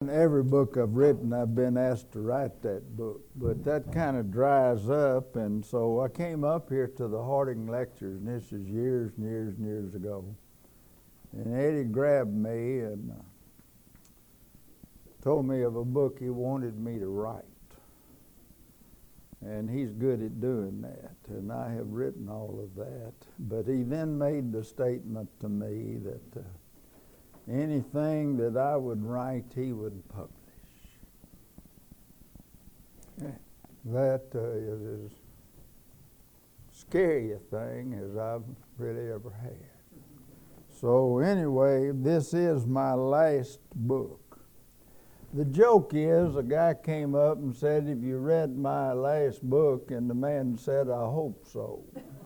every book I've written, I've been asked to write that book, but that kind of dries up, and so I came up here to the Harding Lectures, and this is years and years and years ago. And Eddie grabbed me and told me of a book he wanted me to write. And he's good at doing that, and I have written all of that. But he then made the statement to me that anything that I would write, he would publish. That is as scary a thing as I've really ever had. So anyway, this is my last book. The joke is, a guy came up and said, "Have you read my last book?" And the man said, "I hope so."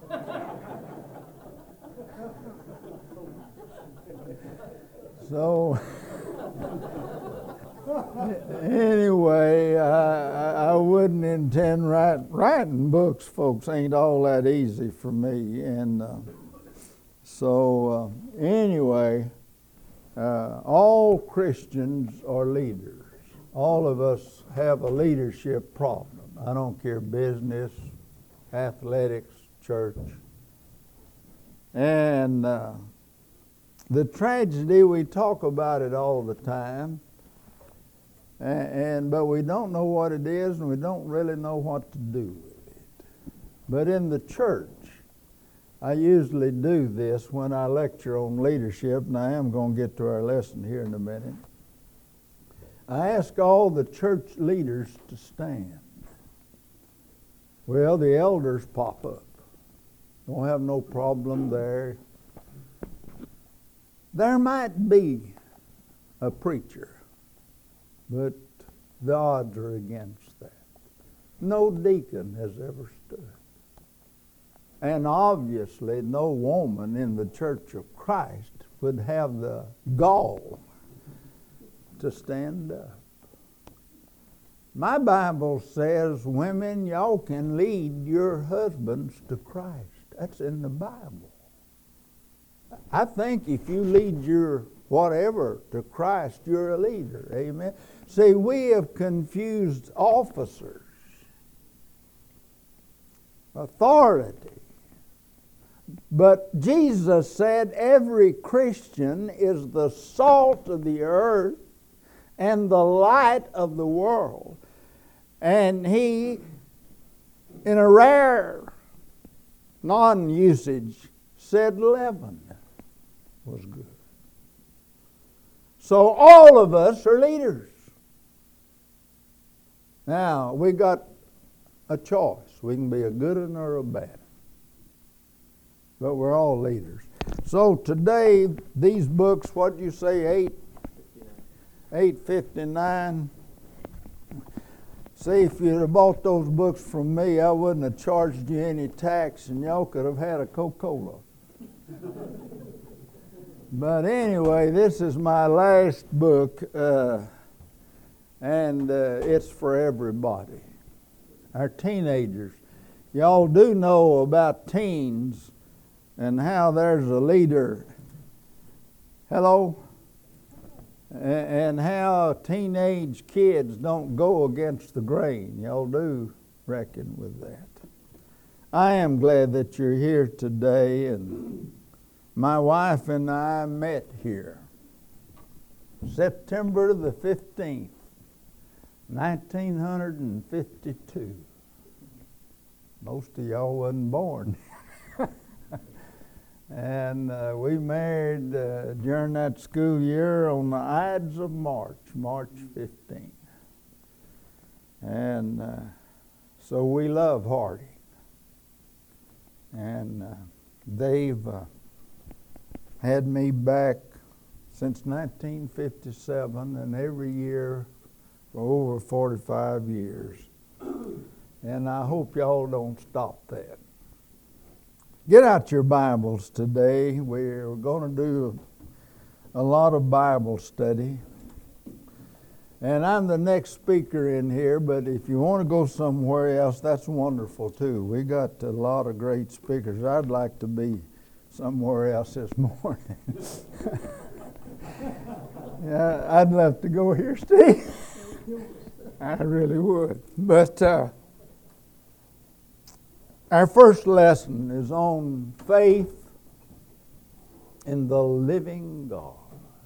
So anyway, I wouldn't intend writing books, folks. Ain't all that easy for me. And anyway, all Christians are leaders. All of us have a leadership problem. I don't care, business, athletics, church. And the tragedy, we talk about it all the time, but we don't know what it is, and we don't really know what to do with it. But in the church, I usually do this when I lecture on leadership, and I am going to get to our lesson here in a minute. I ask all the church leaders to stand. Well, the elders pop up. Don't have no problem there. There might be a preacher, but the odds are against that. No deacon has ever stood. And obviously no woman in the Church of Christ would have the gall to stand up. My Bible says, women, y'all can lead your husbands to Christ. That's in the Bible. I think if you lead your whatever to Christ, you're a leader. Amen. See, we have confused officers, authority. But Jesus said every Christian is the salt of the earth and the light of the world. And he, in a rare non-usage, said leaven was good. So all of us are leaders. Now, we got a choice. We can be a good one or a bad one. But we're all leaders. So today, these books, what did you say, $8.59? See, if you'd have bought those books from me, I wouldn't have charged you any tax, and y'all could have had a Coca-Cola. But anyway, this is my last book, and it's for everybody. Our teenagers. Y'all do know about teens and how there's a leader. Hello? And how teenage kids don't go against the grain. Y'all do reckon with that. I am glad that you're here today, and my wife and I met here September the 15th, 1952. Most of y'all wasn't born. And we married during that school year on the Ides of March 15th. And so we love Harding. And they've had me back since 1957, and every year for over 45 years. And I hope y'all don't stop that. Get out your Bibles today. We're going to do a lot of Bible study. And I'm the next speaker in here, but if you want to go somewhere else, that's wonderful too. We got a lot of great speakers. I'd like to be somewhere else this morning. Yeah, I'd love to go here, Steve. I really would. But our first lesson is on faith in the living God.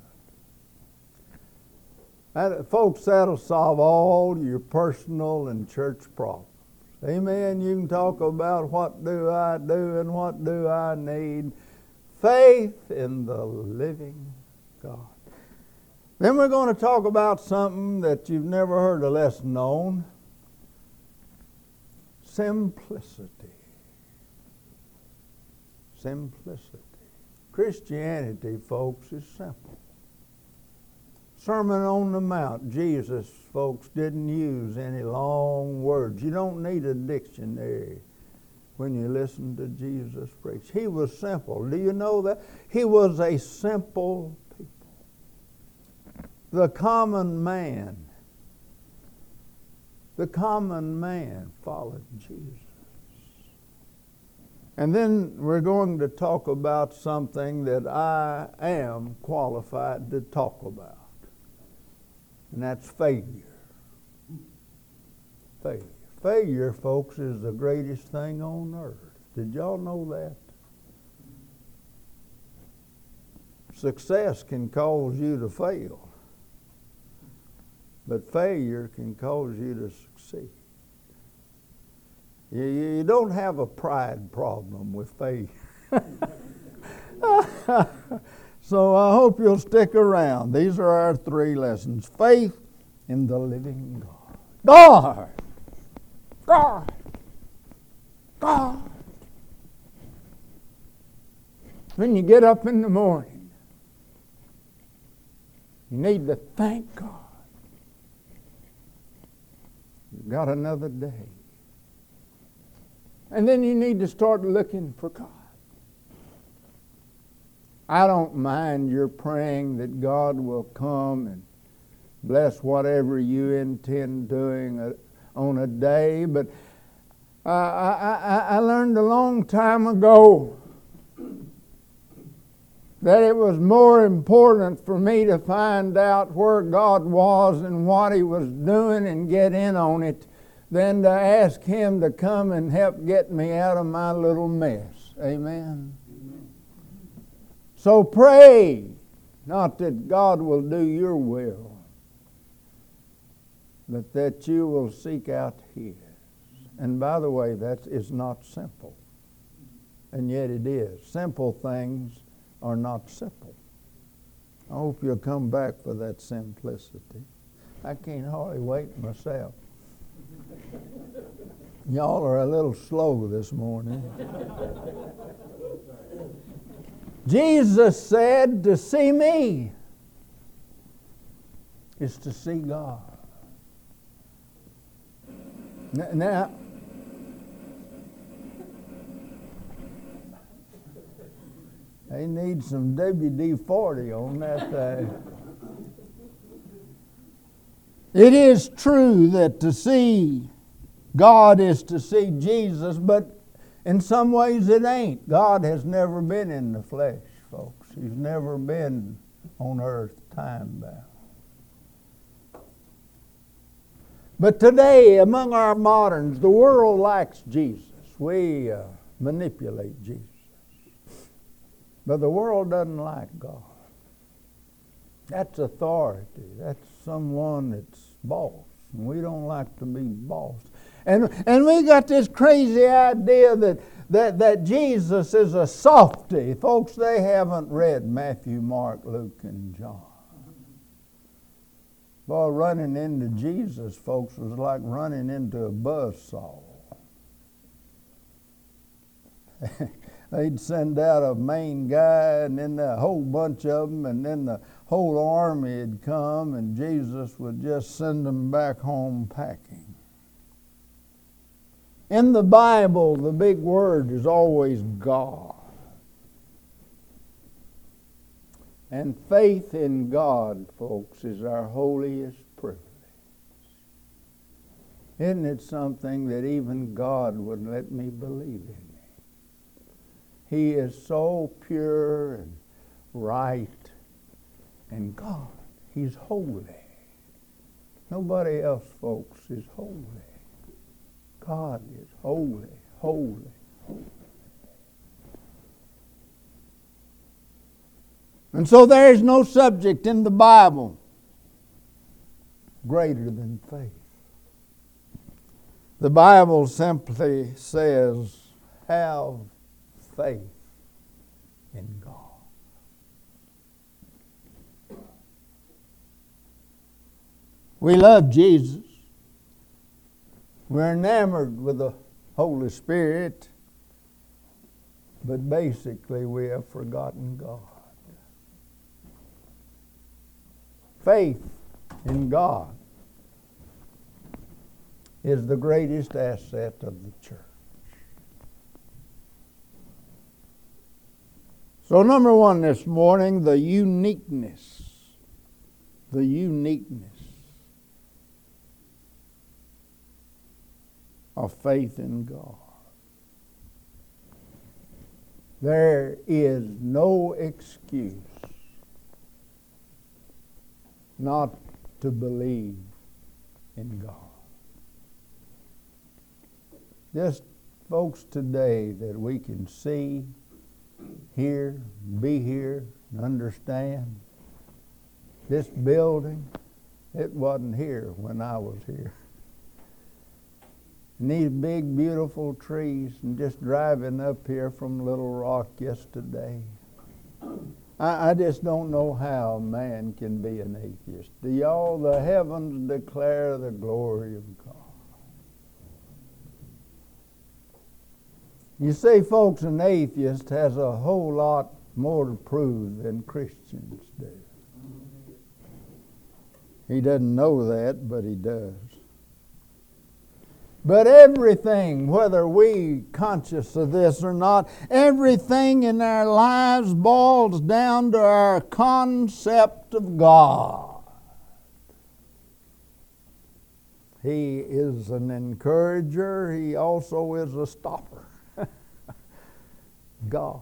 Folks, that'll solve all your personal and church problems. Amen. You can talk about what do I do and what do I need. Faith in the living God. Then we're going to talk about something that you've never heard a lesson on. Simplicity. Simplicity. Christianity, folks, is simple. Sermon on the Mount, Jesus, folks, didn't use any long words. You don't need a dictionary when you listen to Jesus preach. He was simple. Do you know that? He was a simple people. The common man followed Jesus. And then we're going to talk about something that I am qualified to talk about. And that's failure. Failure. Failure, folks, is the greatest thing on earth. Did y'all know that? Success can cause you to fail, but failure can cause you to succeed. You don't have a pride problem with failure. So I hope you'll stick around. These are our three lessons. Faith in the living God. God. When you get up in the morning, you need to thank God. You've got another day. And then you need to start looking for God. I don't mind your praying that God will come and bless whatever you intend doing on a day, but I learned a long time ago that it was more important for me to find out where God was and what He was doing and get in on it than to ask Him to come and help get me out of my little mess. Amen. So pray, not that God will do your will, but that you will seek out His. And by the way, that is not simple. And yet it is. Simple things are not simple. I hope you'll come back for that simplicity. I can't hardly wait myself. Y'all are a little slow this morning. Jesus said, to see me is to see God. Now, they need some WD-40 on that thing. It is true that to see God is to see Jesus, but in some ways it ain't. God has never been in the flesh, folks. He's never been on earth time-bound. But today, among our moderns, the world likes Jesus. We manipulate Jesus. But the world doesn't like God. That's authority. That's someone that's boss. And we don't like to be boss. And we got this crazy idea that Jesus is a softy. Folks, they haven't read Matthew, Mark, Luke, and John. Well, running into Jesus, folks, was like running into a buzzsaw. They'd send out a main guy and then a whole bunch of them, and then the whole army would come, and Jesus would just send them back home packing. In the Bible, the big word is always God. And faith in God, folks, is our holiest privilege. Isn't it something that even God would let me believe in? He is so pure and right, and God He's holy. Nobody else, folks, is holy. God is holy, holy, holy. And so there is no subject in the Bible greater than faith. The Bible simply says, have faith in God. We love Jesus. We're enamored with the Holy Spirit. But basically, we have forgotten God. Faith in God is the greatest asset of the church. So number one this morning, the uniqueness of faith in God. There is no excuse not to believe in God. Just folks today that we can see, hear, be here, and understand. This building, it wasn't here when I was here. And these big, beautiful trees, and just driving up here from Little Rock yesterday. I just don't know how man can be an atheist. Do y'all, the heavens declare the glory of God. You see, folks, an atheist has a whole lot more to prove than Christians do. He doesn't know that, but he does. But everything, whether we conscious of this or not, everything in our lives boils down to our concept of God. He is an encourager. He also is a stopper. God.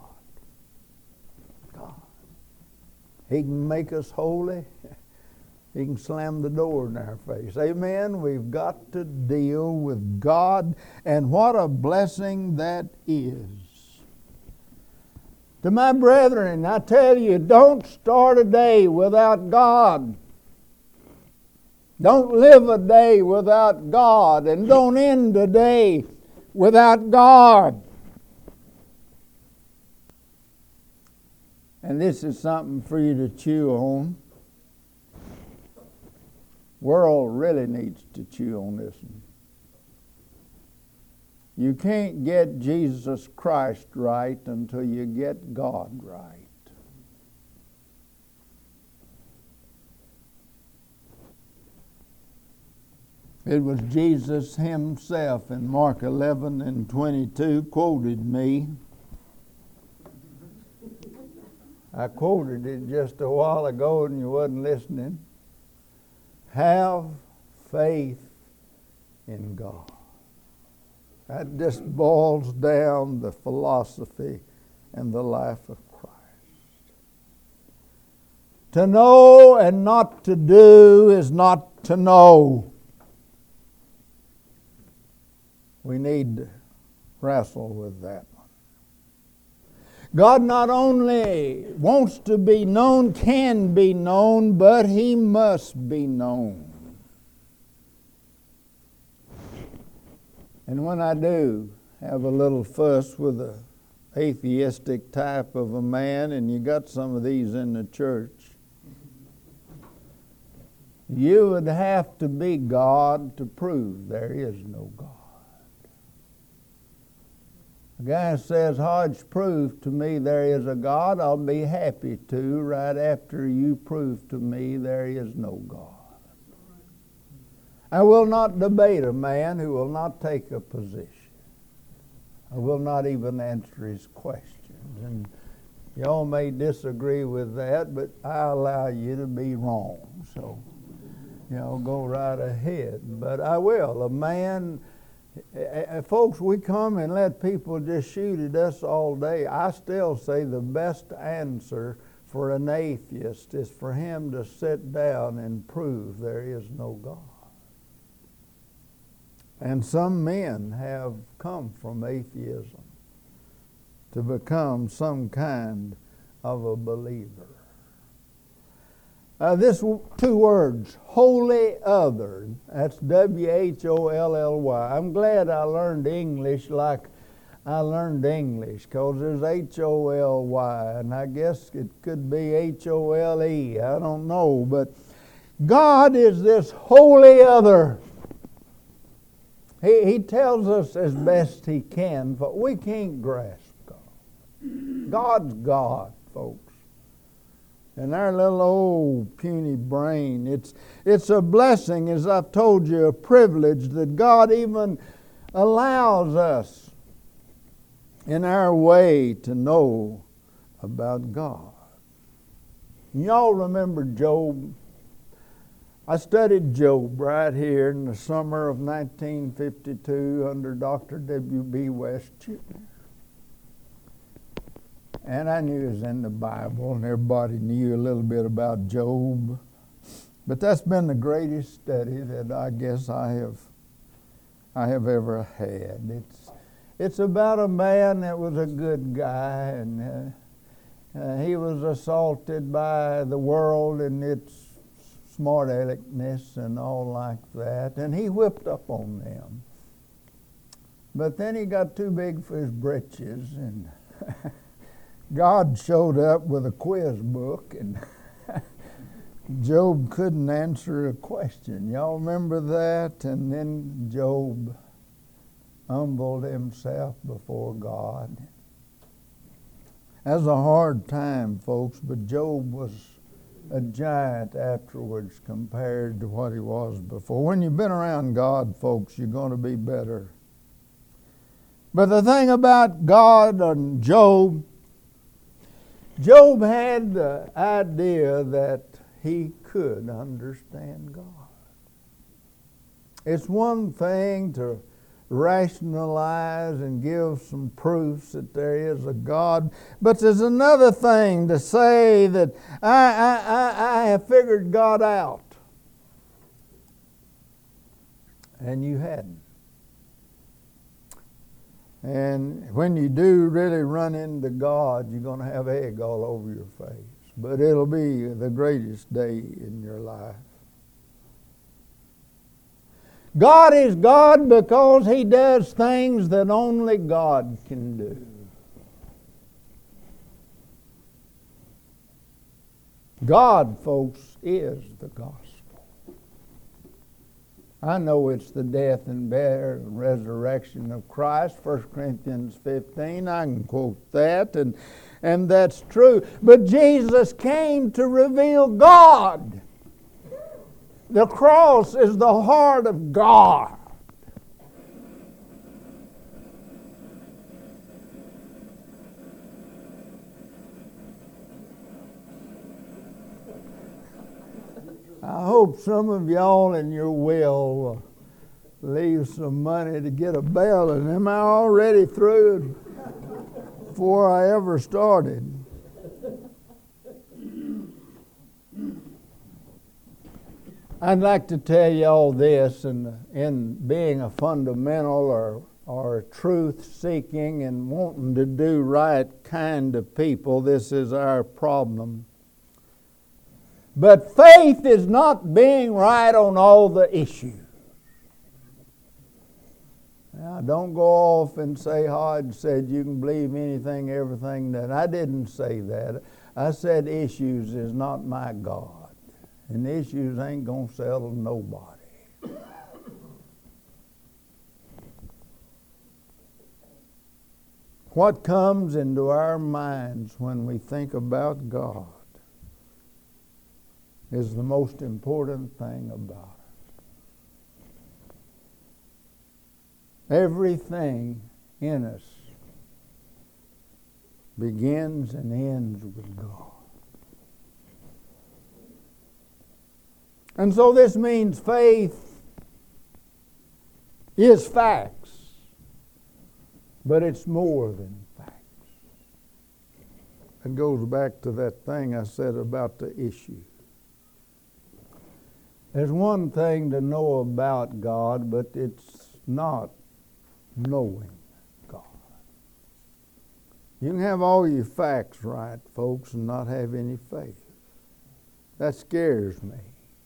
He can make us holy. He can slam the door in our face. Amen? We've got to deal with God, and what a blessing that is. To my brethren, I tell you, don't start a day without God. Don't live a day without God, and don't end a day without God. And this is something for you to chew on. World really needs to chew on this one. You can't get Jesus Christ right until you get God right. It was Jesus himself in Mark 11 and 22 quoted me. I quoted it just a while ago and you wasn't listening. Have faith in God. That just boils down the philosophy and the life of Christ. To know and not to do is not to know. We need to wrestle with that one. God not only wants to be known, can be known, but He must be known. And when I do have a little fuss with an atheistic type of a man, and you got some of these in the church, you would have to be God to prove there is no God. A guy says, Hodge, prove to me there is a God. I'll be happy to right after you prove to me there is no God. I will not debate a man who will not take a position. I will not even answer his questions. And y'all may disagree with that, but I allow you to be wrong. So, go right ahead. But I will. A man... Folks, we come and let people just shoot at us all day. I still say the best answer for an atheist is for him to sit down and prove there is no God. And some men have come from atheism to become some kind of a believer. This two words, holy other, that's W-H-O-L-L-Y. I'm glad I learned English like I learned English, because there's H-O-L-Y, and I guess it could be H-O-L-E. I don't know, but God is this holy other. He tells us as best He can, but we can't grasp God. God's God, folks. And our little old puny brain, it's a blessing, as I've told you, a privilege that God even allows us in our way to know about God. Y'all remember Job? I studied Job right here in the summer of 1952 under Dr. W.B. West Jr. And I knew it was in the Bible, and everybody knew a little bit about Job. But that's been the greatest study that I guess I have ever had. It's about a man that was a good guy, and he was assaulted by the world and its smart aleckness and all like that, and he whipped up on them. But then he got too big for his britches, and God showed up with a quiz book, and Job couldn't answer a question. Y'all remember that? And then Job humbled himself before God. That was a hard time, folks, but Job was a giant afterwards compared to what he was before. When you've been around God, folks, you're going to be better. But the thing about God and Job had the idea that he could understand God. It's one thing to rationalize and give some proofs that there is a God, but there's another thing to say that I have figured God out, and you hadn't. And when you do really run into God, you're going to have egg all over your face, but it'll be the greatest day in your life. God is God because He does things that only God can do. God, folks, is the gospel. I know it's the death and burial and resurrection of Christ, 1 Corinthians 15. I can quote that, and that's true. But Jesus came to reveal God. The cross is the heart of God. I hope some of y'all in your will leave some money to get a bell. And am I already through before I ever started? I'd like to tell you all this, and in being a fundamental or truth-seeking and wanting to do right kind of people, this is our problem. But faith is not being right on all the issues. Now, don't go off and say, Hodge said you can believe anything, everything that. I didn't say that. I said issues is not my God. And issues ain't going to settle nobody. What comes into our minds when we think about God is the most important thing about it. Everything in us begins and ends with God. And so this means faith is facts, but it's more than facts. It goes back to that thing I said about the issue. There's one thing to know about God, but it's not knowing God. You can have all your facts right, folks, and not have any faith. That scares me.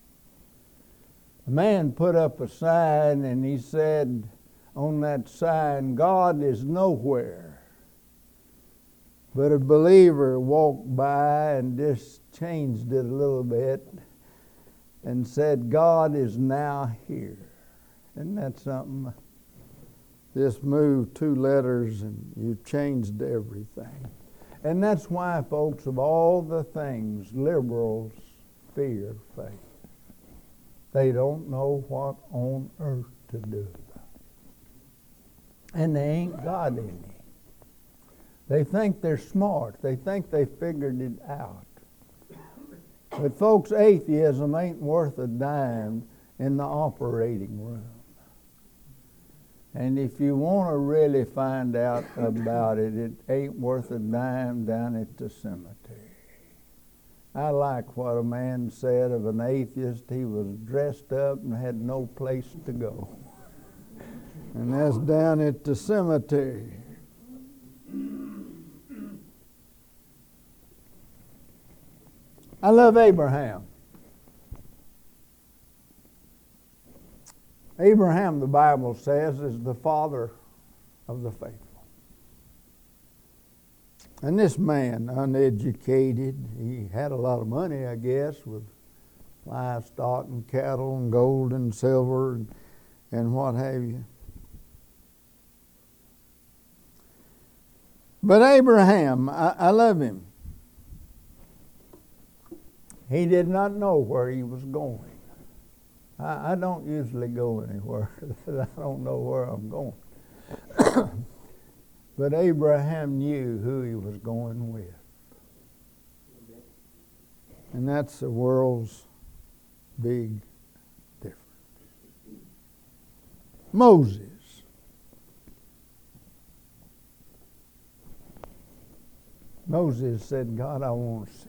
A man put up a sign and he said on that sign, God is nowhere. But a believer walked by and just changed it a little bit and said, God is now here. Isn't that something? Just move 2 letters and you've changed everything. And that's why, folks, of all the things, liberals fear faith. They don't know what on earth to do about it. And they ain't got any. They think they're smart. They think they figured it out. But folks, atheism ain't worth a dime in the operating room. And if you want to really find out about it, it ain't worth a dime down at the cemetery. I like what a man said of an atheist. He was dressed up and had no place to go. And that's down at the cemetery. I love Abraham. Abraham, the Bible says, is the father of the faithful. And this man, uneducated, he had a lot of money, I guess, with livestock and cattle and gold and silver and what have you. But Abraham, I love him. He did not know where he was going. I don't usually go anywhere that I don't know where I'm going. But Abraham knew who he was going with. And that's the world's big difference. Moses. Moses said, God, I want to see.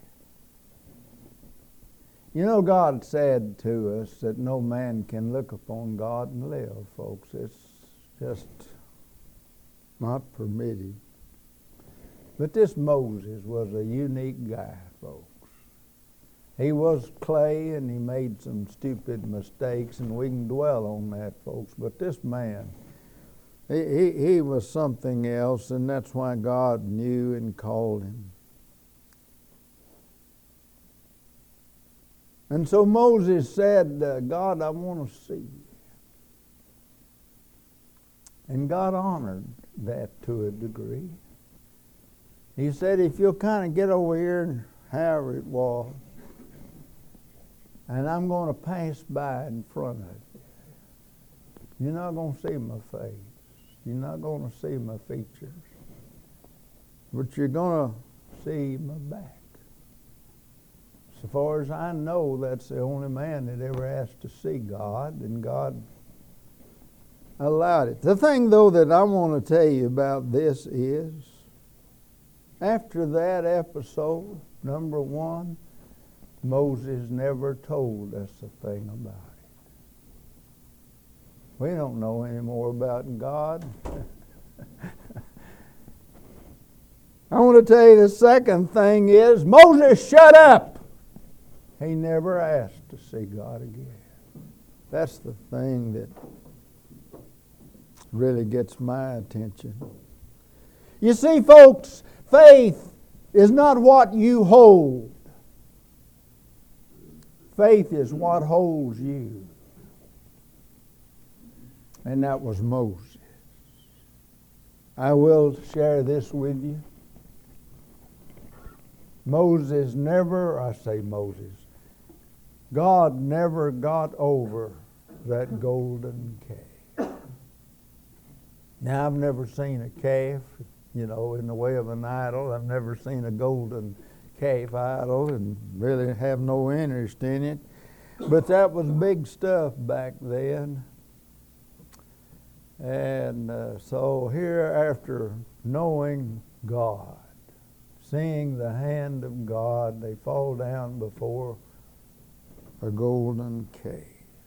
You know, God said to us that no man can look upon God and live, folks. It's just not permitted. But this Moses was a unique guy, folks. He was clay and he made some stupid mistakes, and we can dwell on that, folks. But this man, he was something else, and that's why God knew and called him. And so Moses said, God, I want to see you. And God honored that to a degree. He said, if you'll kind of get over here and however it was, and I'm going to pass by in front of you. You're not going to see my face. You're not going to see my features. But you're going to see my back. So far as I know, that's the only man that ever asked to see God, and God allowed it. The thing, though, that I want to tell you about this is, after that episode, number one, Moses never told us a thing about it. We don't know any more about God. I want to tell you the second thing is, Moses, shut up! He never asked to see God again. That's the thing that really gets my attention. You see, folks, faith is not what you hold. Faith is what holds you. And that was Moses. I will share this with you. Moses never, I say Moses, God never got over that golden calf. Now, I've never seen a calf, in the way of an idol. I've never seen a golden calf idol and really have no interest in it. But that was big stuff back then. And so here, after knowing God, seeing the hand of God, they fall down before a golden cave.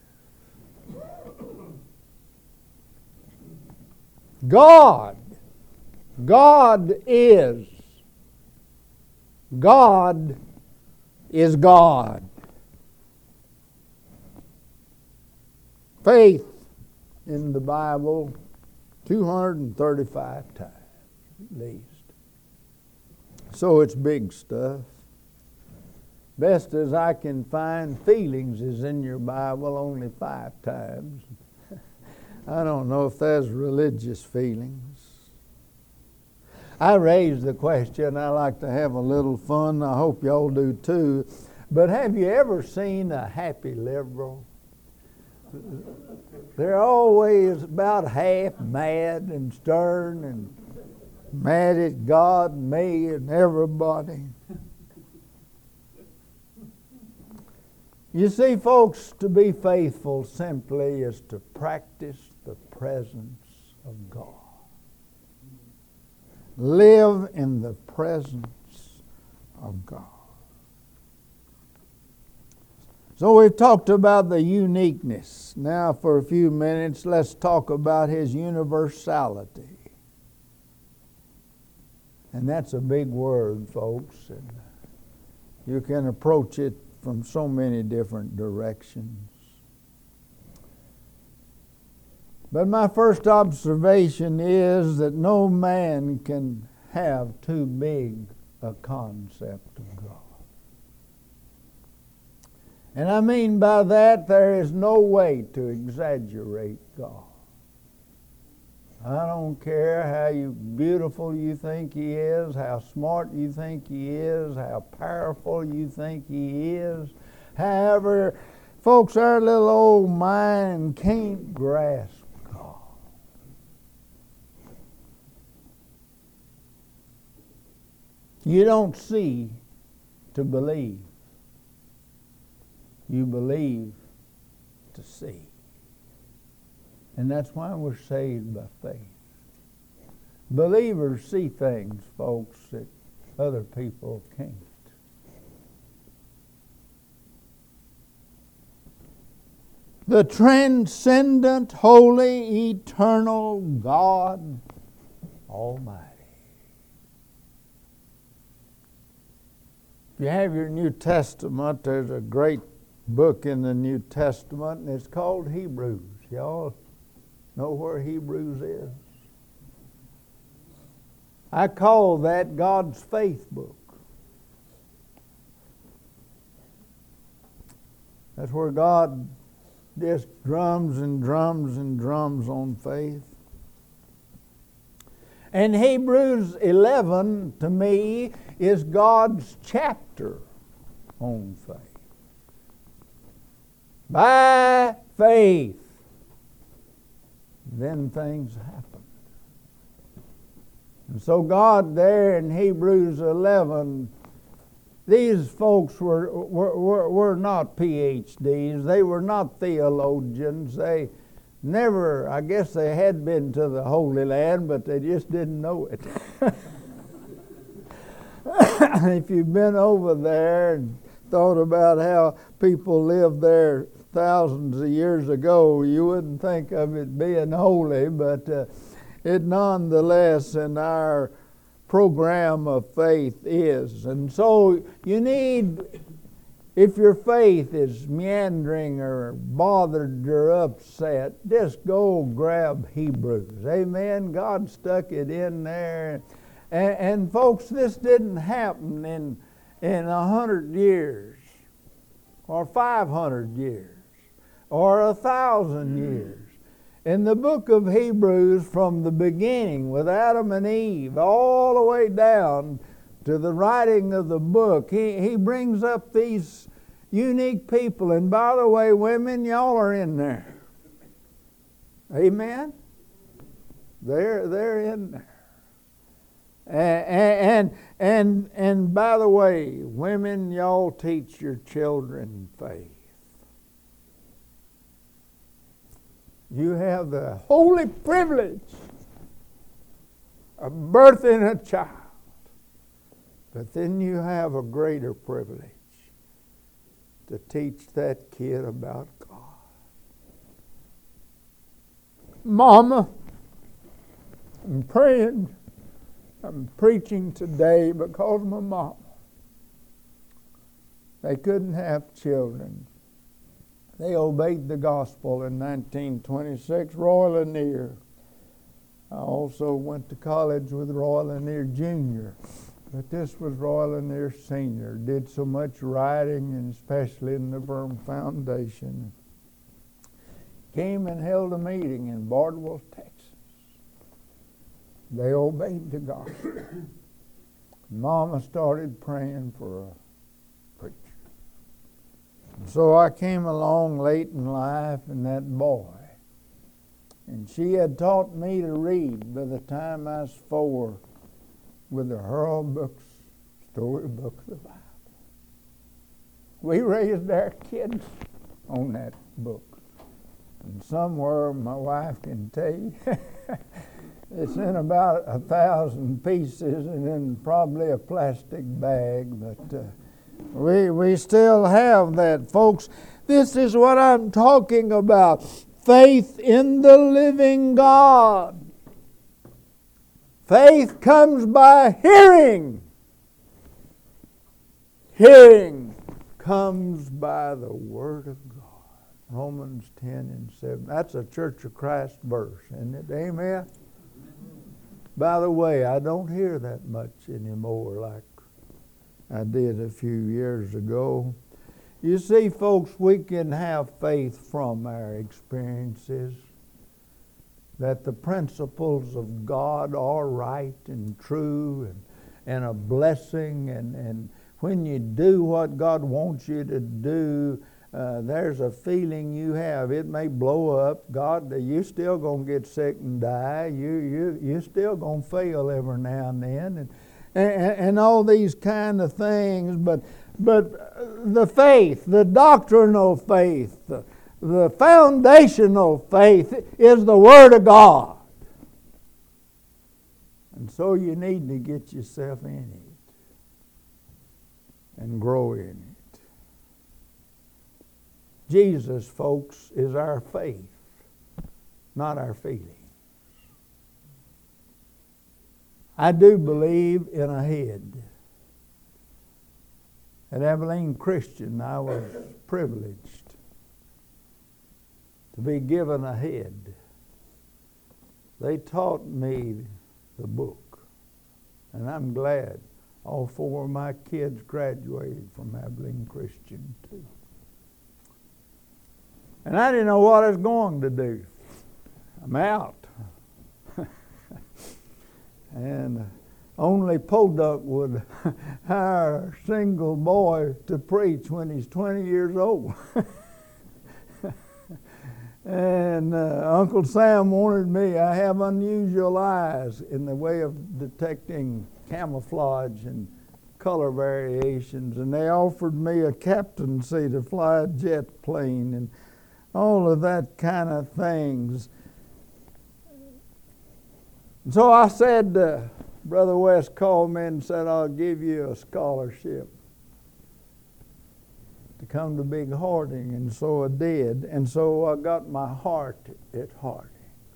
God is God. Faith in the Bible 235 times at least. So it's big stuff. Best as I can find, feelings is in your Bible only 5 times. I don't know if that's religious feelings. I raised the question. I like to have a little fun. I hope y'all do too. But have you ever seen a happy liberal? They're always about half mad and stern and mad at God, me, and everybody. You see, folks, to be faithful simply is to practice the presence of God. Live in the presence of God. So we've talked about the uniqueness. Now for a few minutes, let's talk about His universality. And that's a big word, folks. And you can approach it from so many different directions. But my first observation is that no man can have too big a concept of God. And I mean by that, there is no way to exaggerate God. I don't care how beautiful you think He is, how smart you think He is, how powerful you think He is. However, folks, our little old mind can't grasp God. You don't see to believe. You believe to see. And that's why we're saved by faith. Believers see things, folks, that other people can't. The transcendent, holy, eternal God Almighty. If you have your New Testament, there's a great book in the New Testament, and it's called Hebrews. Y'all know where Hebrews is? I call that God's faith book. That's where God just drums and drums and drums on faith. And Hebrews 11, to me, is God's chapter on faith. By faith, then things happen. And so God there in Hebrews 11, these folks were not PhDs. They were not theologians. They never, I guess they had been to the Holy Land, but they just didn't know it. If you've been over there and thought about how people lived there thousands of years ago, you wouldn't think of it being holy, but it nonetheless in our program of faith is. And so you need, if your faith is meandering or bothered or upset, just go grab Hebrews. Amen. God stuck it in there. And folks, this didn't happen in 100 years or 500 years or 1,000 years. In the book of Hebrews, from the beginning with Adam and Eve all the way down to the writing of the book, he brings up these unique people. And by the way, women, y'all are in there. Amen? They're in there. And by the way, women, y'all teach your children faith. You have the holy privilege of birthing a child. But then you have a greater privilege to teach that kid about God. Mama, I'm praying, I'm preaching today because my mama. They couldn't have children. They obeyed the gospel in 1926. Roy Lanier. I also went to college with Roy Lanier Jr., but this was Roy Lanier Sr. Did so much writing, and especially in the Firm Foundation. Came and held a meeting in Bardwell, Texas. They obeyed the gospel. Mama started praying for a preacher. So I came along late in life, and that boy. And she had taught me to read by the time I was 4 with the Harold Brooks storybook of the Bible. We raised our kids on that book. And somewhere, my wife can tell you, it's in about 1,000 pieces and in probably a plastic bag, but we still have that, folks. This is what I'm talking about. Faith in the living God. Faith comes by hearing. Hearing comes by the Word of God. Romans 10:7. That's a Church of Christ verse, isn't it? Amen? By the way, I don't hear that much anymore like I did a few years ago. You see, folks, we can have faith from our experiences that the principles of God are right and true and a blessing. And when you do what God wants you to do, there's a feeling you have. It may blow up. God, you're still going to get sick and die. You're still going to fail every now and then. And all these kind of things. But the faith, the doctrinal faith, the foundational faith is the Word of God. And so you need to get yourself in it and grow in it. Jesus, folks, is our faith, not our feelings. I do believe in a head. At Abilene Christian, I was privileged to be given a head. They taught me the book, and I'm glad all 4 of my kids graduated from Abilene Christian too. And I didn't know what I was going to do. I'm out. And only Podunk would hire a single boy to preach when he's 20 years old. And Uncle Sam wanted me. I have unusual eyes in the way of detecting camouflage and color variations. And they offered me a captaincy to fly a jet plane and all of that kind of things. And so I said, Brother West called me and said, I'll give you a scholarship to come to Big Harding. And so I did. And so I got my heart at Harding.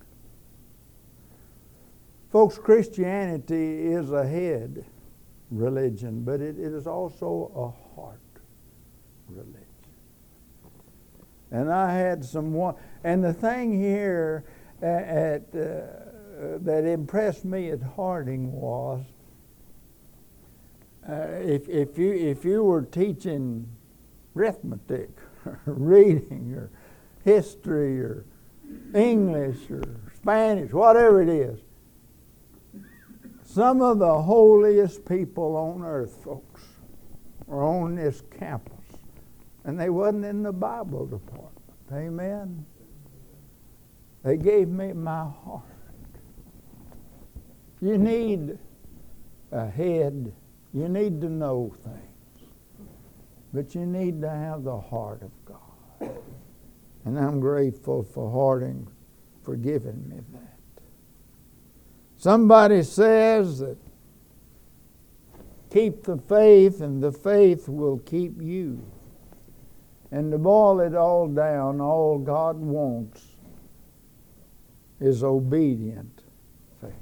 Folks, Christianity is a head religion, but it is also a heart religion. And I had and the thing here that impressed me at Harding was, if you were teaching arithmetic, or reading, or history, or English, or Spanish, whatever it is, some of the holiest people on earth, folks, are on this campus. And they wasn't in the Bible department. Amen? They gave me my heart. You need a head. You need to know things. But you need to have the heart of God. And I'm grateful for Harding for giving me that. Somebody says that keep the faith, and the faith will keep you. And to boil it all down, all God wants is obedient faith.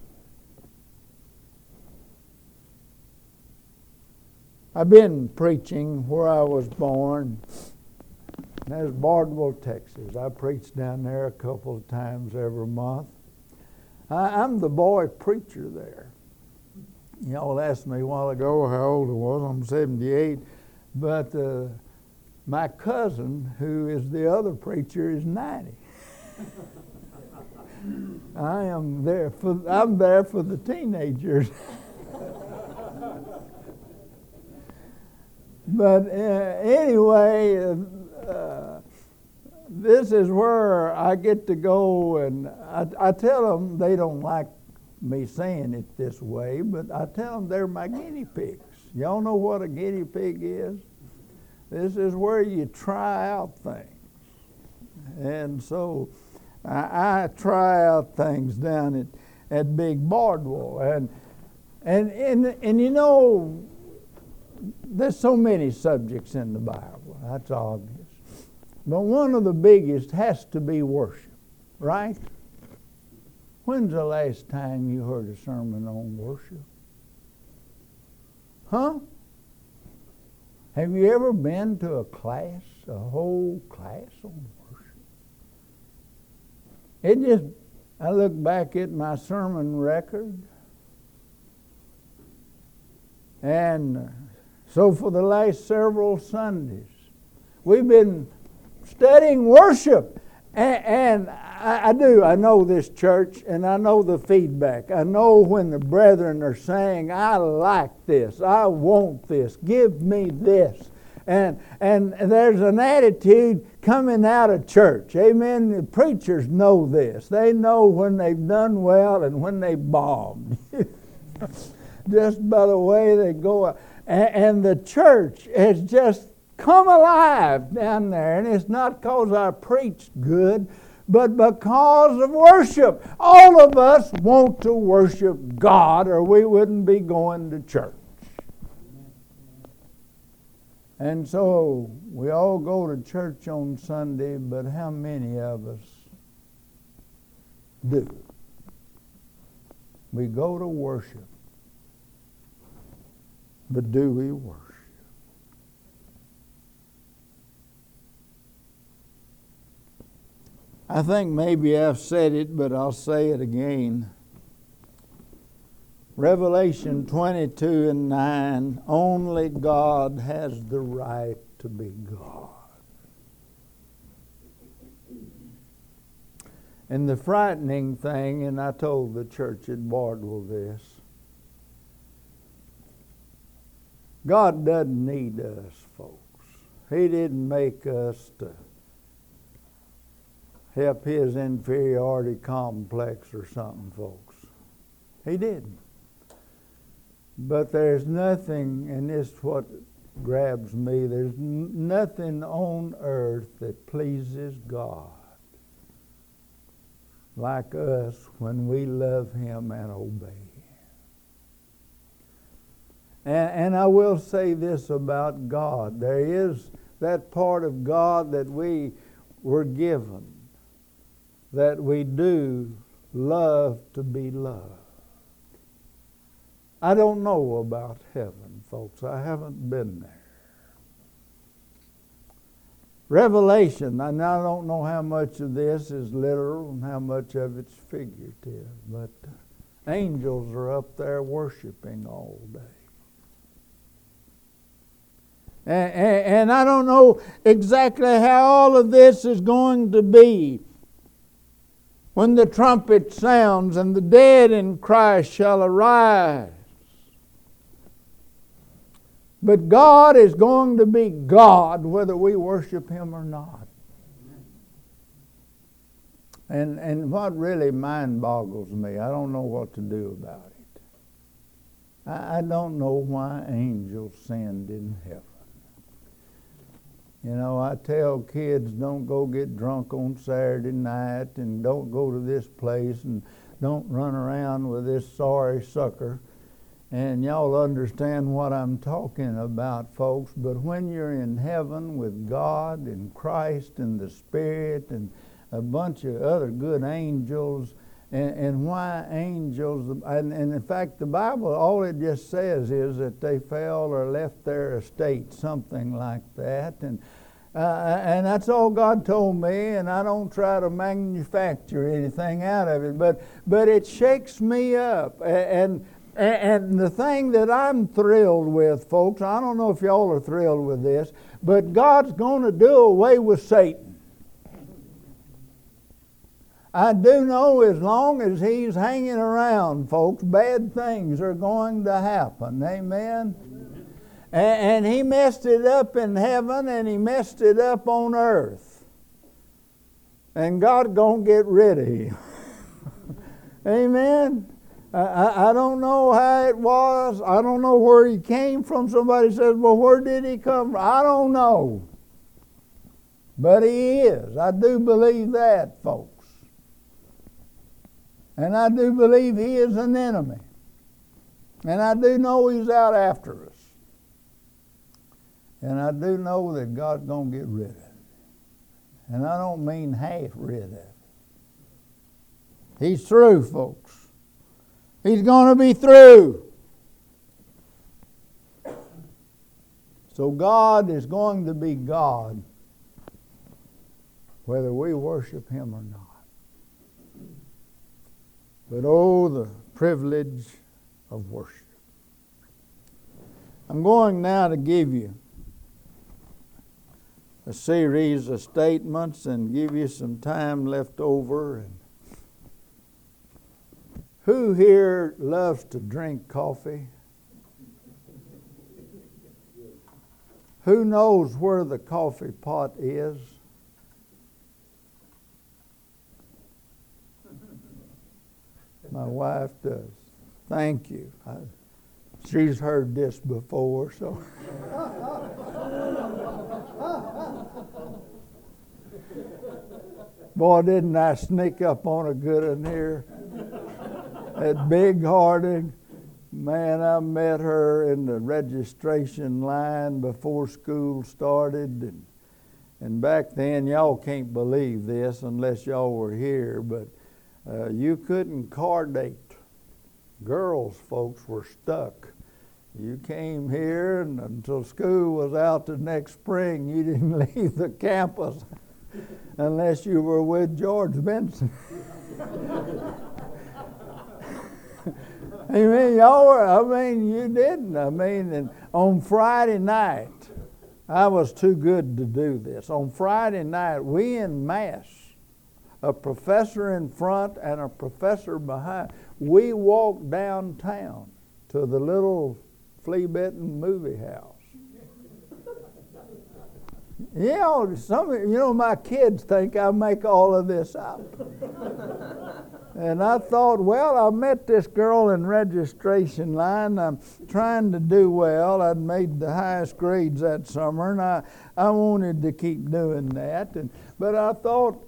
I've been preaching where I was born. That's Bardwell, Texas. I preach down there a couple of times every month. I'm the boy preacher there. Y'all asked me a while ago how old I was. I'm 78. But my cousin, who is the other preacher, is 90. I'm there for the teenagers. But anyway, this is where I get to go, and I tell them they don't like me saying it this way, but I tell them they're my guinea pigs. Y'all know what a guinea pig is? This is where you try out things. And so I try out things down at Big Bardwell. And you know, there's so many subjects in the Bible. That's obvious. But one of the biggest has to be worship, right? When's the last time you heard a sermon on worship? Huh? Have you ever been to a class, a whole class on worship? I look back at my sermon record, and so for the last several Sundays, we've been studying worship. And I know this church, and I know the feedback. I know when the brethren are saying, I like this, I want this, give me this. And there's an attitude coming out of church. Amen. The preachers know this. They know when they've done well and when they bombed. Just by the way they go. And the church has just come alive down there. And it's not because I preached good, but because of worship. All of us want to worship God, or we wouldn't be going to church. And so we all go to church on Sunday, but how many of us do? We go to worship, but do we worship? I think maybe I've said it, but I'll say it again. Revelation 22:9, only God has the right to be God. And the frightening thing, and I told the church at Bardwell this, God doesn't need us, folks. He didn't make us to help His inferiority complex or something, folks. He didn't. But there's nothing, and this is what grabs me, there's nothing on earth that pleases God like us when we love Him and obey Him. And I will say this about God. There is that part of God that we were given, that we do love to be loved. I don't know about heaven, folks. I haven't been there. Revelation, and I don't know how much of this is literal and how much of it's figurative, but angels are up there worshiping all day. And I don't know exactly how all of this is going to be when the trumpet sounds and the dead in Christ shall arise. But God is going to be God whether we worship Him or not. And what really mind boggles me, I don't know what to do about it. I don't know why angels sinned in heaven. You know, I tell kids, don't go get drunk on Saturday night, and don't go to this place, and don't run around with this sorry sucker. And y'all understand what I'm talking about, folks. But when you're in heaven with God and Christ and the Spirit and a bunch of other good angels, and why angels? And in fact, the Bible, all it just says is that they fell or left their estate, something like that. And that's all God told me, and I don't try to manufacture anything out of it. But it shakes me up. And the thing that I'm thrilled with, folks, I don't know if y'all are thrilled with this, but God's going to do away with Satan. I do know as long as he's hanging around, folks, bad things are going to happen. Amen? And he messed it up in heaven and he messed it up on earth. And God's going to get rid of him. Amen? I don't know how it was. I don't know where he came from. Somebody says, well, where did he come from? I don't know. But he is. I do believe that, folks. And I do believe he is an enemy. And I do know he's out after us. And I do know that God's going to get rid of it. And I don't mean half rid of it. He's through, folks. He's going to be through. So God is going to be God, whether we worship him or not. But oh, the privilege of worship. I'm going now to give you a series of statements and give you some time left over. Who here loves to drink coffee? Who knows where the coffee pot is? My wife does. Thank you. She's heard this before, so. Boy, didn't I sneak up on a good one here. That big-hearted, man, I met her in the registration line before school started. And back then, y'all can't believe this unless y'all were here, but you couldn't car date. Girls, folks, were stuck. You came here, and until school was out the next spring, you didn't leave the campus unless you were with George Benson. You didn't. And on Friday night, I was too good to do this. On Friday night, we in Mass, a professor in front and a professor behind, we walked downtown to the little flea-bitten movie house. My kids think I make all of this up. And I thought, well, I met this girl in registration line. I'm trying to do well. I'd made the highest grades that summer, and I wanted to keep doing that. But I thought,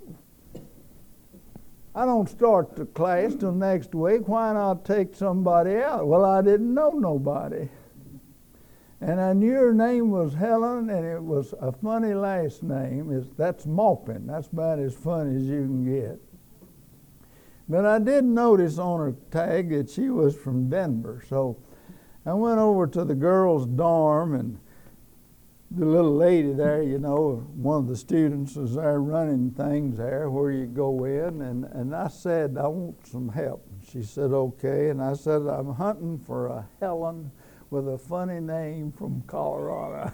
I don't start the class till next week. Why not take somebody out? Well, I didn't know nobody. And I knew her name was Helen, and it was a funny last name. That's Maupin. That's about as funny as you can get. But I did notice on her tag that she was from Denver. So I went over to the girls' dorm, and the little lady there, one of the students was there running things there where you go in. And I said, I want some help. She said, okay. And I said, I'm hunting for a Helen with a funny name from Colorado.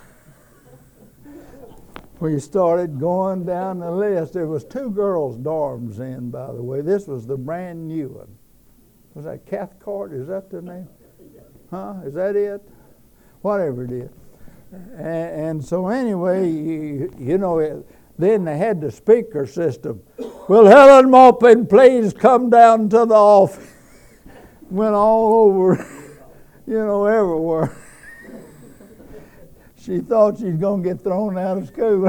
We started going down the list. There was 2 girls' dorms in, by the way. This was the brand new one. Was that Cathcart? Is that the name? Huh? Is that it? Whatever it is. And so anyway, then they had the speaker system. Will Helen Maupin please come down to the office? Went all over, everywhere. She thought she was going to get thrown out of school.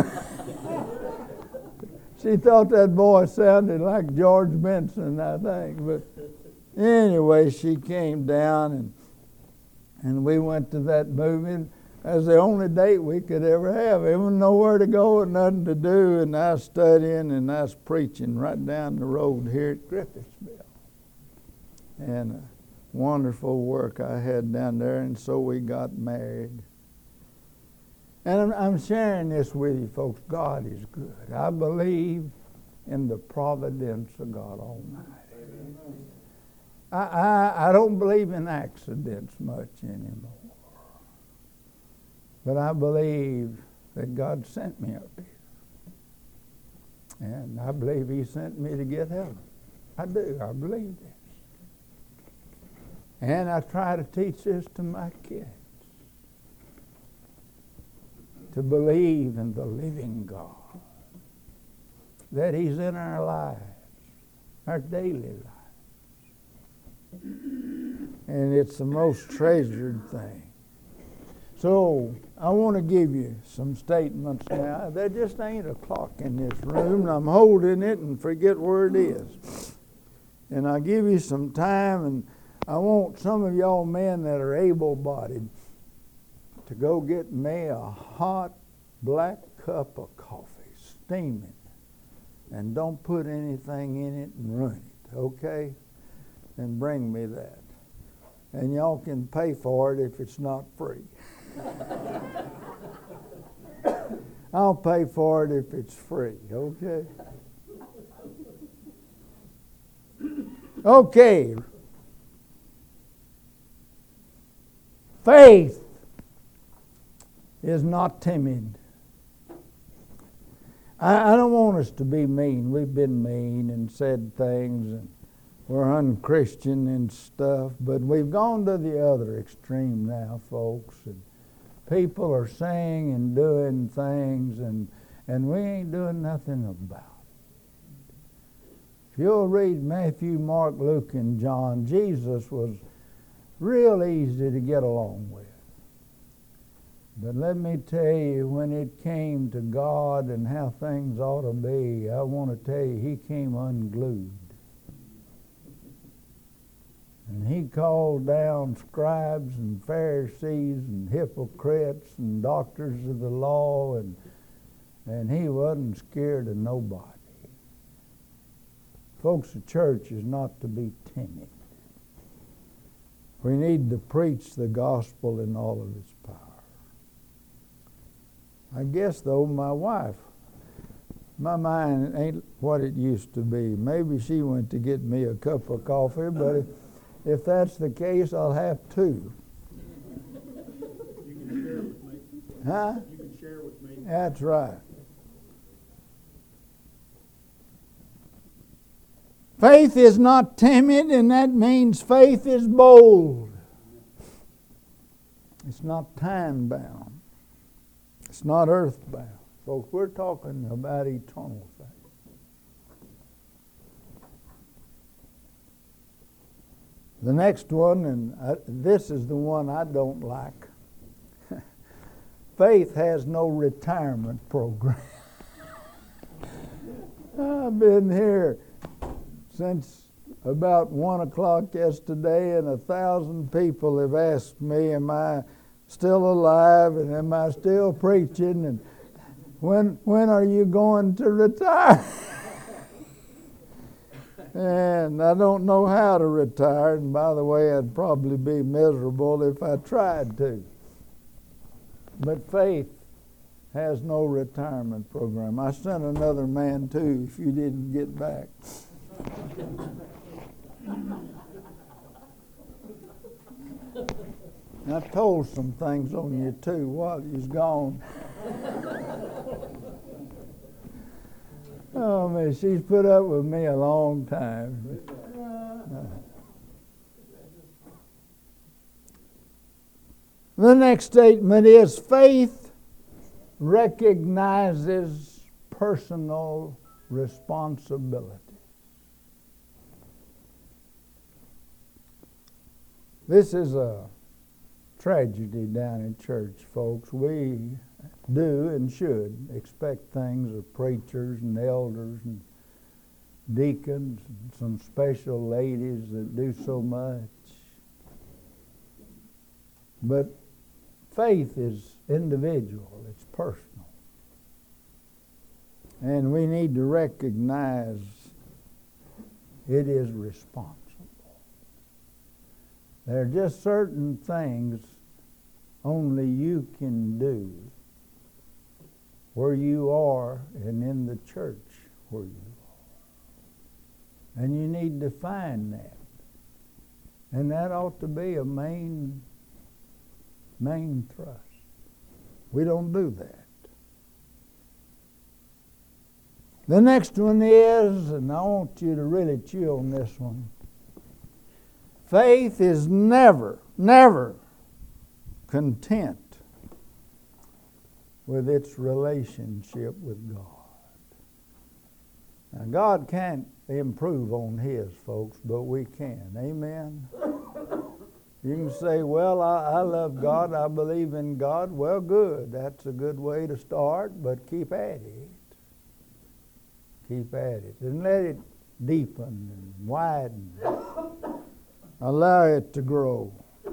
She thought that boy sounded like George Benson, I think. But anyway, she came down, and And we went to that movie. That was the only date we could ever have. There was nowhere to go and nothing to do. And I was studying and I was preaching right down the road here at Griffithsville. And wonderful work I had down there. And so we got married. And I'm sharing this with you, folks. God is good. I believe in the providence of God Almighty. I don't believe in accidents much anymore. But I believe that God sent me up here. And I believe He sent me to get heaven. I do. I believe this. And I try to teach this to my kids. To believe in the living God. That He's in our lives. Our daily lives. And it's the most treasured thing. So, I want to give you some statements now. There just ain't a clock in this room, and I'm holding it and forget where it is. And I'll give you some time, and I want some of y'all men that are able-bodied to go get me a hot black cup of coffee, steaming, and don't put anything in it and ruin it, okay? And bring me that. And y'all can pay for it if it's not free. I'll pay for it if it's free, okay? Okay. Faith is not timid. I don't want us to be mean. We've been mean and said things, and we're unchristian and stuff, but we've gone to the other extreme now, folks. And people are saying and doing things, and we ain't doing nothing about it. If you'll read Matthew, Mark, Luke, and John, Jesus was real easy to get along with. But let me tell you, when it came to God and how things ought to be, I want to tell you, He came unglued. And He called down scribes and Pharisees and hypocrites and doctors of the law, and He wasn't scared of nobody. Folks, the church is not to be timid. We need to preach the gospel in all of its power. I guess, though, my wife, my mind ain't what it used to be. Maybe she went to get me a cup of coffee, but if that's the case, I'll have two. You can share with me. Huh? You can share with me. That's right. Faith is not timid, and that means faith is bold. It's not time-bound. It's not earth-bound. Folks, we're talking about eternal faith. The next one, and this is the one I don't like. Faith has no retirement program. I've been here since about 1 o'clock yesterday, and 1,000 people have asked me, am I still alive, and am I still preaching, and when are you going to retire? And I don't know how to retire, and by the way, I'd probably be miserable if I tried to. But faith has no retirement program. I sent another man too, if you didn't get back. I told some things on you too while he's gone. Oh man, she's put up with me a long time. The next statement is faith recognizes personal responsibility. This is a tragedy down in church, folks. We do and should expect things of preachers and elders and deacons and some special ladies that do so much. But faith is individual, it's personal. And we need to recognize it is responsible. There are just certain things only you can do where you are and in the church where you are. And you need to find that. And that ought to be a main thrust. We don't do that. The next one is, and I want you to really chew on this one, faith is never content with its relationship with God. Now, God can't improve on His, folks, but we can. Amen? You can say, well, I love God, I believe in God. Well, good. That's a good way to start, but keep at it. Keep at it. And let it deepen and widen. Allow it to grow.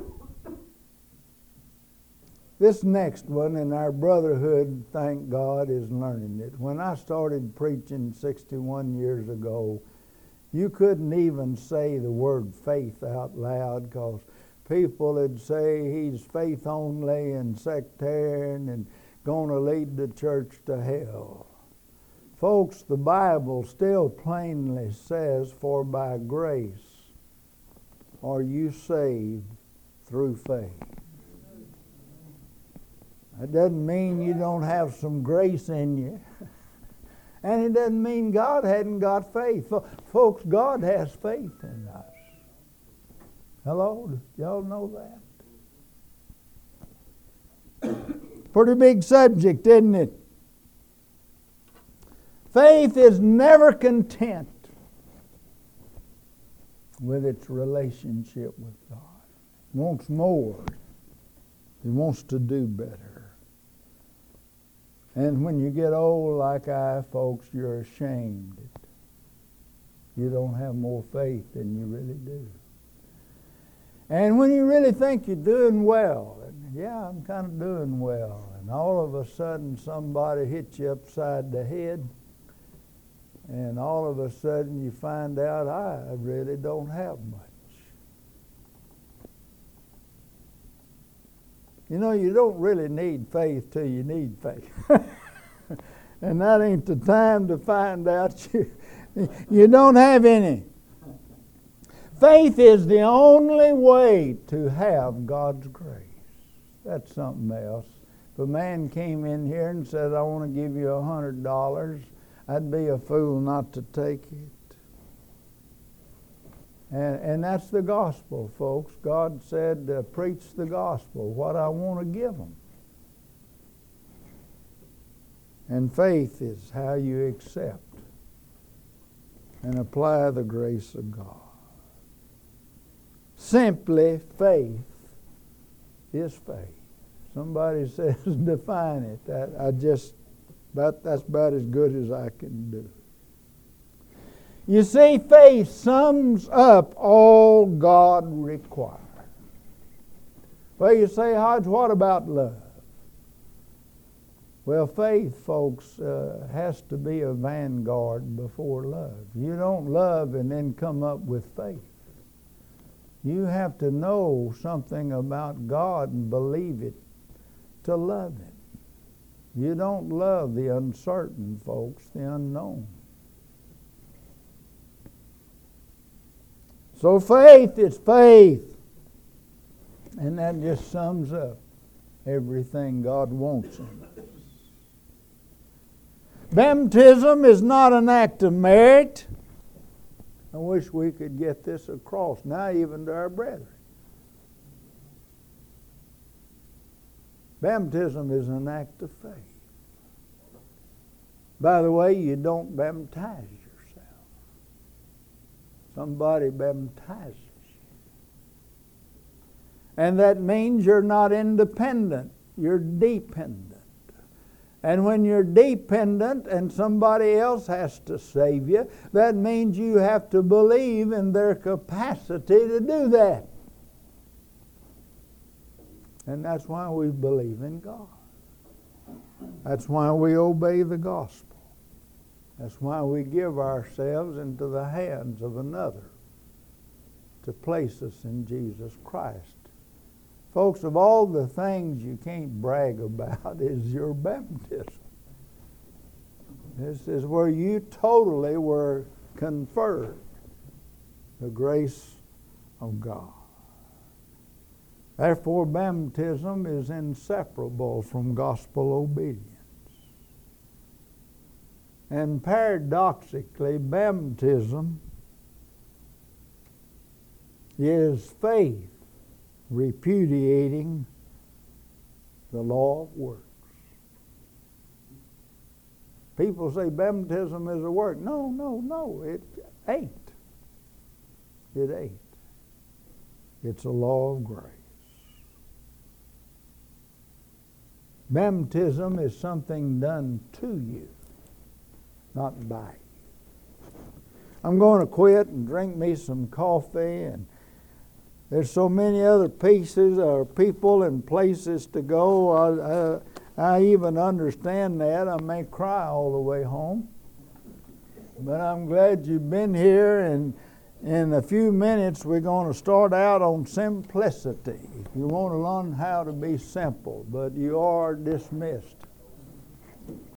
This next one in our brotherhood, thank God, is learning it. When I started preaching 61 years ago, you couldn't even say the word faith out loud because people would say he's faith only and sectarian and going to lead the church to hell. Folks, the Bible still plainly says, for by grace are you saved through faith. That doesn't mean you don't have some grace in you. And it doesn't mean God hadn't got faith. Folks, God has faith in us. Hello? Do y'all know that? Pretty big subject, isn't it? Faith is never content with its relationship with God. It wants more. It wants to do better. And when you get old like I, folks, you're ashamed. You don't have more faith than you really do. And when you really think you're doing well, and yeah, I'm kind of doing well, and all of a sudden somebody hits you upside the head, and all of a sudden you find out I really don't have much. You know, you don't really need faith till you need faith. And that ain't the time to find out you don't have any. Faith is the only way to have God's grace. That's something else. If a man came in here and said, I want to give you $100, I'd be a fool not to take it. And that's the gospel, folks. God said, preach the gospel, what I want to give them. And faith is how you accept and apply the grace of God. Simply faith is faith. Somebody says, define it. That's about as good as I can do. You see, faith sums up all God requires. Well, you say, Hodge, what about love? Well, faith, folks, has to be a vanguard before love. You don't love and then come up with faith. You have to know something about God and believe it to love Him. You don't love the uncertain, folks, the unknown. So faith is faith. And that just sums up everything God wants in us. Baptism is not an act of merit. I wish we could get this across now even to our brethren. Baptism is an act of faith. By the way, you don't baptize yourself. Somebody baptizes you. And that means you're not independent, you're dependent. And when you're dependent and somebody else has to save you, that means you have to believe in their capacity to do that. And that's why we believe in God. That's why we obey the gospel. That's why we give ourselves into the hands of another to place us in Jesus Christ. Folks, of all the things you can't brag about is your baptism. This is where you totally were conferred the grace of God. Therefore, baptism is inseparable from gospel obedience. And paradoxically, baptism is faith repudiating the law of works. People say baptism is a work. No, it ain't. It ain't. It's a law of grace. Baptism is something done to you, not by you. I'm going to quit and drink me some coffee, and there's so many other pieces or people and places to go. I even understand that. I may cry all the way home. But I'm glad you've been here, and in a few minutes we're going to start out on simplicity. If you want to learn how to be simple, but you are dismissed.